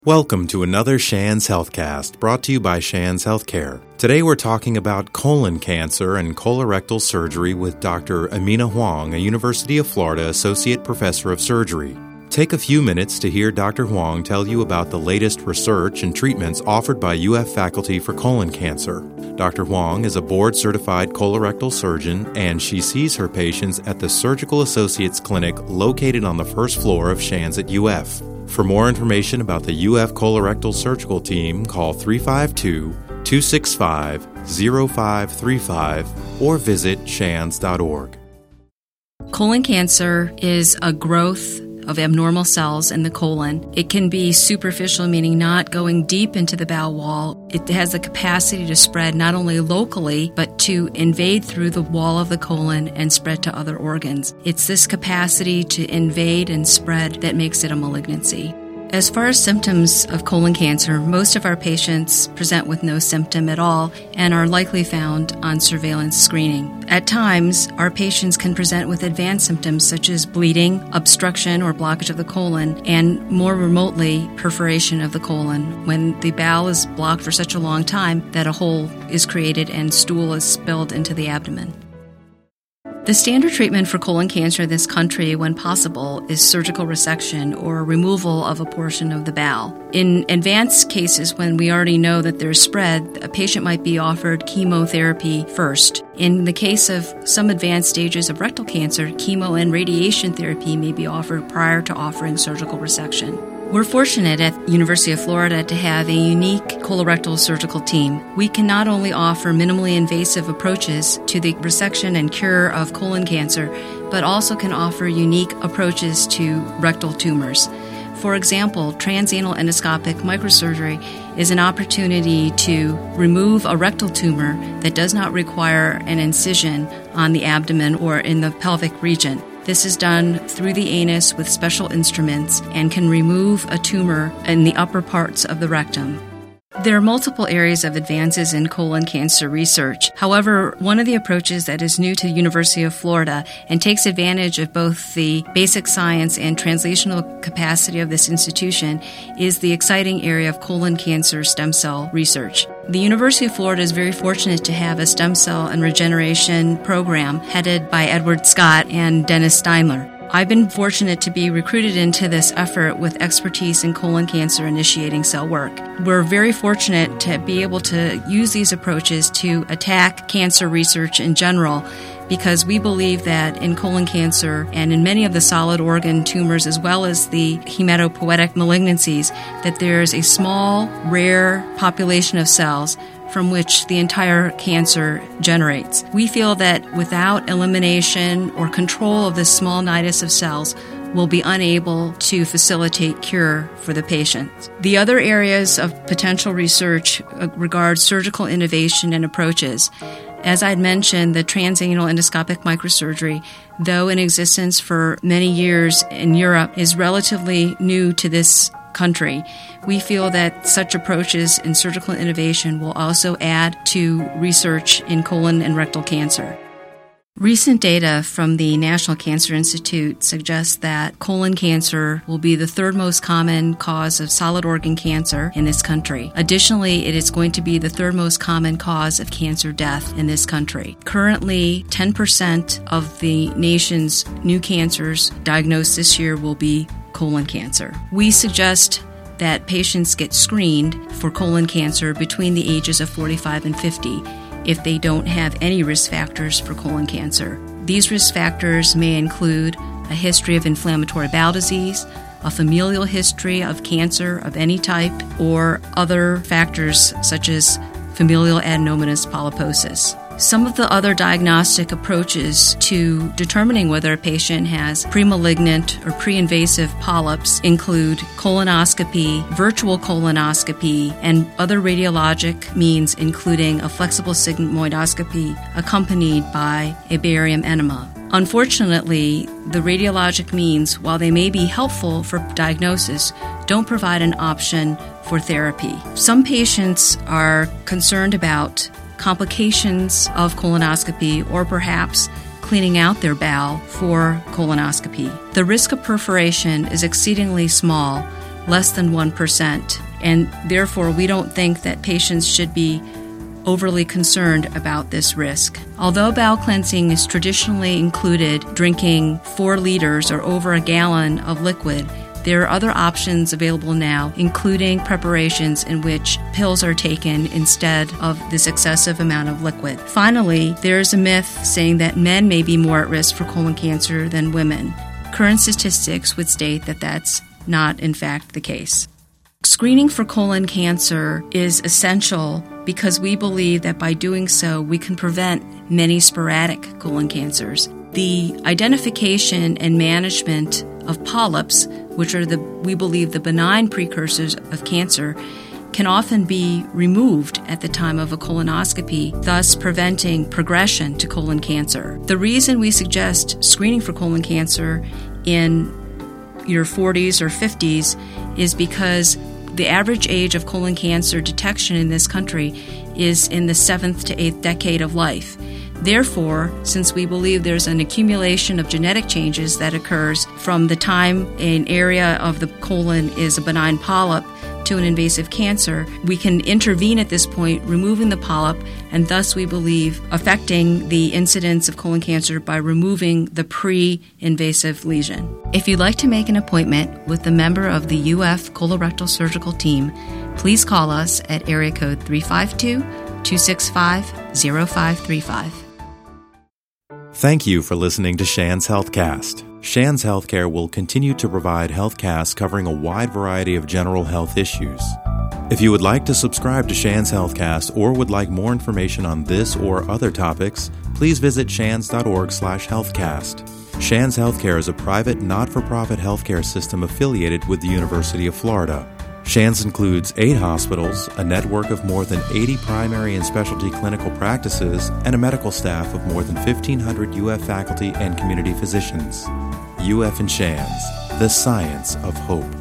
Welcome to another Shands Healthcast, brought to you by Shands Healthcare. Today we're talking about colon cancer and colorectal surgery with Dr. Amina Huang, a University of Florida Associate Professor of Surgery. Take a few minutes to hear Dr. Huang tell you about the latest research and treatments offered by UF faculty for colon cancer. Dr. Huang is a board-certified colorectal surgeon, and she sees her patients at the Surgical Associates Clinic located on the first floor of Shands at UF. For more information about the UF colorectal surgical team, call 352-265-0535 or visit shands.org. Colon cancer is a growth of abnormal cells in the colon. It can be superficial, meaning not going deep into the bowel wall. It has the capacity to spread not only locally, but to invade through the wall of the colon and spread to other organs. It's this capacity to invade and spread that makes it a malignancy. As far as symptoms of colon cancer, most of our patients present with no symptom at all and are likely found on surveillance screening. At times, our patients can present with advanced symptoms such as bleeding, obstruction or blockage of the colon, and more remotely, perforation of the colon, when the bowel is blocked for such a long time that a hole is created and stool is spilled into the abdomen. The standard treatment for colon cancer in this country, when possible, is surgical resection or removal of a portion of the bowel. In advanced cases, when we already know that there's spread, a patient might be offered chemotherapy first. In the case of some advanced stages of rectal cancer, chemo and radiation therapy may be offered prior to offering surgical resection. We're fortunate at University of Florida to have a unique colorectal surgical team. We can not only offer minimally invasive approaches to the resection and cure of colon cancer, but also can offer unique approaches to rectal tumors. For example, transanal endoscopic microsurgery is an opportunity to remove a rectal tumor that does not require an incision on the abdomen or in the pelvic region. This is done through the anus with special instruments and can remove a tumor in the upper parts of the rectum. There are multiple areas of advances in colon cancer research. However, one of the approaches that is new to the University of Florida and takes advantage of both the basic science and translational capacity of this institution is the exciting area of colon cancer stem cell research. The University of Florida is very fortunate to have a stem cell and regeneration program headed by Edward Scott and Dennis Steimler. I've been fortunate to be recruited into this effort with expertise in colon cancer initiating cell work. We're very fortunate to be able to use these approaches to attack cancer research in general, because we believe that in colon cancer and in many of the solid organ tumors as well as the hematopoietic malignancies, that there's a small, rare population of cells from which the entire cancer generates. We feel that without elimination or control of this small nidus of cells, we'll be unable to facilitate cure for the patient. The other areas of potential research regard surgical innovation and approaches. As I'd mentioned, the transanal endoscopic microsurgery, though in existence for many years in Europe, is relatively new to this country. We feel that such approaches in surgical innovation will also add to research in colon and rectal cancer. Recent data from the National Cancer Institute suggests that colon cancer will be the third most common cause of solid organ cancer in this country. Additionally, it is going to be the third most common cause of cancer death in this country. Currently, 10% of the nation's new cancers diagnosed this year will be colon cancer. We suggest that patients get screened for colon cancer between the ages of 45 and 50 if they don't have any risk factors for colon cancer. These risk factors may include a history of inflammatory bowel disease, a familial history of cancer of any type, or other factors such as familial adenomatous polyposis. Some of the other diagnostic approaches to determining whether a patient has premalignant or pre-invasive polyps include colonoscopy, virtual colonoscopy, and other radiologic means including a flexible sigmoidoscopy accompanied by a barium enema. Unfortunately, the radiologic means, while they may be helpful for diagnosis, don't provide an option for therapy. Some patients are concerned about complications of colonoscopy or perhaps cleaning out their bowel for colonoscopy. The risk of perforation is exceedingly small less than 1%. And therefore, we don't think that patients should be overly concerned about this risk. Although bowel cleansing is traditionally included drinking 4 liters or over a gallon of liquid, there are other options available now, including preparations in which pills are taken instead of this excessive amount of liquid. Finally, there is a myth saying that men may be more at risk for colon cancer than women. Current statistics would state that that's not, in fact, the case. Screening for colon cancer is essential because we believe that by doing so, we can prevent many sporadic colon cancers. The identification and management of polyps, which are we believe the benign precursors of cancer, can often be removed at the time of a colonoscopy, thus preventing progression to colon cancer. The reason we suggest screening for colon cancer in your 40s or 50s is because the average age of colon cancer detection in this country is in the 7th to 8th decade of life. Therefore, since we believe there's an accumulation of genetic changes that occurs from the time an area of the colon is a benign polyp to an invasive cancer, we can intervene at this point, removing the polyp, and thus we believe affecting the incidence of colon cancer by removing the pre-invasive lesion. If you'd like to make an appointment with a member of the UF colorectal surgical team, please call us at area code 352-265-0535. Thank you for listening to Shands Healthcast. Shands Healthcare will continue to provide healthcasts covering a wide variety of general health issues. If you would like to subscribe to Shands Healthcast or would like more information on this or other topics, please visit shands.org/healthcast. Shands Healthcare is a private, not-for-profit healthcare system affiliated with the University of Florida. Shands includes 8 hospitals, a network of more than 80 primary and specialty clinical practices, and a medical staff of more than 1,500 UF faculty and community physicians. UF and Shands, the science of hope.